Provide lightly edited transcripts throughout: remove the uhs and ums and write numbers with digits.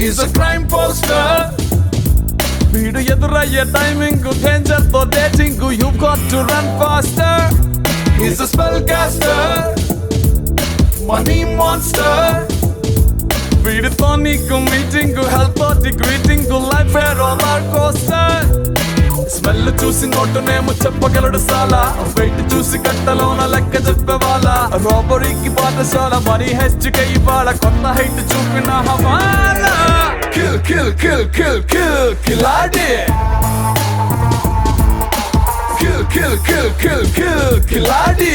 He's a crime poster. వీడు ఎదురయ్యే timing danger తో dating. You've got to run faster. He's a spellcaster, money monster. వీడితో నీకు meeting, health తోటి greeting, life a roller coaster. Smell చూసి నోటునేమో చెప్పగలడు సాలా, వెయిట్ చూసి గంటలోన లెక్క చెప్పేవాళ్ళ. రాబరీకి పాఠశాల, మనీ హెచ్చుకే ఇవాళ కొత్త హైట్ చూపిన హవాలా. Kill kill kill kill kill కిలాడి. Kill kill kill kill kill కిలాడి.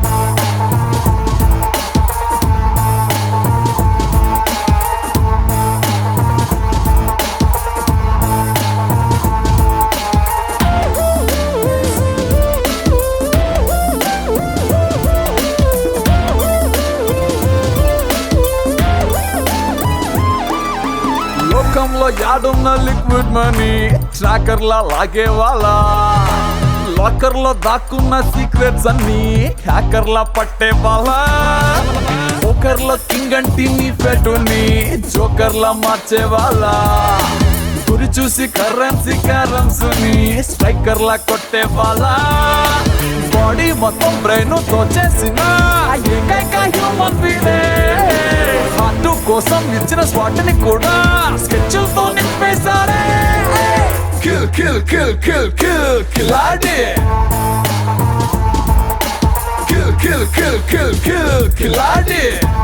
లోకంలో యాడున్న లిక్విడ్ మనీ ట్రాకర్ లా లాగే వాళ్ళ. లాకర్ లో దాక్కున్న సీక్రెట్స్ అన్ని హ్యాకర్ లా పట్టే వాళ్ళ. పోకర్ లో కింగ్ అంటి నీ ఫెటుని జోకర్ లా మార్చే వాళ్ళ. గురి చూసి కరెన్సీ క్యారమ్స్ ని స్ట్రైకర్ లా కొట్టే వాళ్ళ. బాడీ మొత్తం బ్రెయిన్ తోచేసిన ఏకైక హ్యూమన్ బీడే. హార్ట్ కోసం ఇచ్చిన స్పాట్ ని కూడా స్కెచ్లతో నింపేశారే. Kill kill kill kill kill కిలాడి. Kill kill kill kill kill కిలాడి.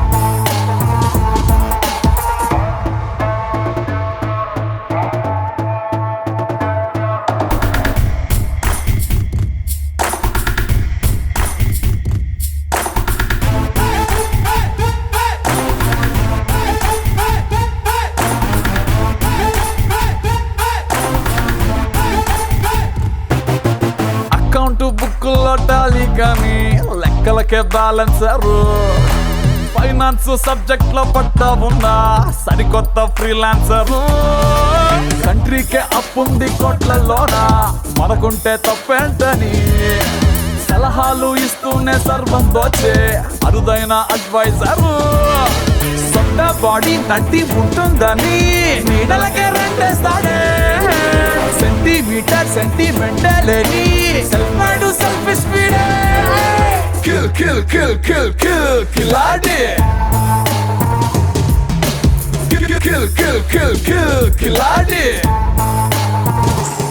బుక్కుల్లో టాలీ కానీ లెక్కలకే బ్యాలెన్సరు. ఫైనాన్స్ సబ్జెక్ట్ లో పట్టా ఉన్నా సరికొత్త ఫ్రీలాన్సరు. కంట్రీకే అప్పుంది కోట్లలోనా, మనకుంటే తప్పేంటని సలహాలు ఇస్తూనే సర్వం దోచే అరుదైన అడ్వైజరు. సొంత బాడీ నడ్డి ఉంటుందని నీడలకే రెండేస్తాడే. సెంటీమీటర్ సెంటిమెంటలేని సెల్ఫ్ మేడ్ సెల్ఫిష్ స్పీడే. Kill kill kill kill kill కిలాడి. Kill kill kill kill కిలాడి.